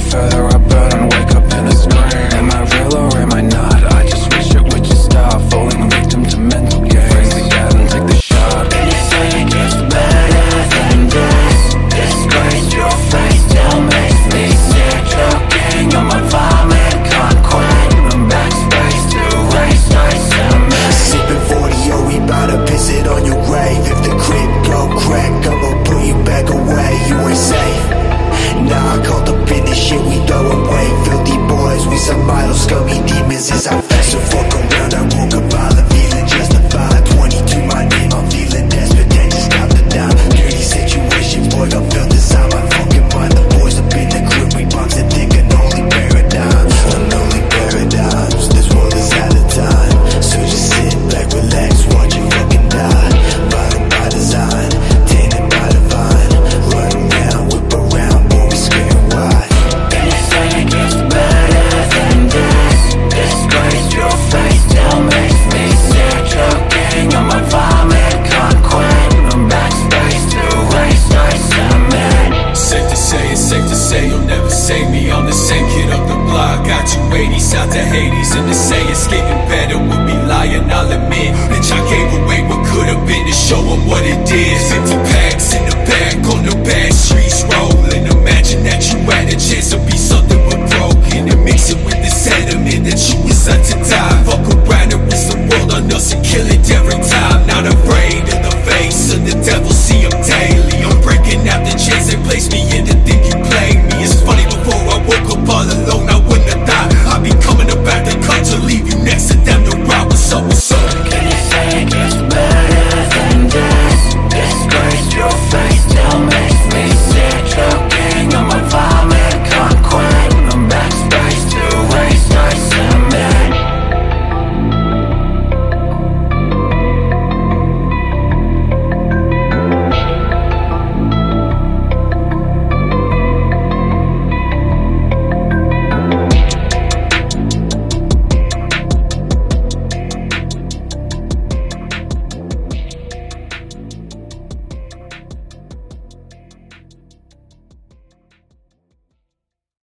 further I burn and wake up in a scream. Am I real or am I not? I just wish it would just stop. Falling victim to mental games. Bring the gat and take the shot. Anything gets better than this. Disgrace your face still makes me sick. Choking on my vomit, can't quit. I'm backspace to race, nice cement. Sipping 40, oh, we bout to piss it on your grave. If the crib go crack, I'ma pull you back away. You ain't safe. Nah, I caught up in this shit, we throw away. Filthy boys, we some idle scummy demons is our fate. So fuck around, I woke up violent, feeling justified. 22 my name, I'm feeling desperate, then just stop the dime. Dirty situation, boy, I felt inside my fucking mind. The boys up in the crib, we boxing thick and only paradigms. Unholy paradigms, this world is out of time. So just sit back, relax, watch it fucking die. Violent by design, tainted by divine. Run around, whip around, boy, we scared wide. Anything gets better than this. Disgrace your face still makes me sick. Choking on my vomit, can't quit. I'm backspace to race, nice cement. Safe to say, you'll never save me. I'm the same kid up the block, got 280s out to Hades. And to say it's getting better would be lying, I'll admit. Bitch, I gave away what could've been to show them what it is. 50 packs in the back, on the back streets rolling. Imagine that you had a chance to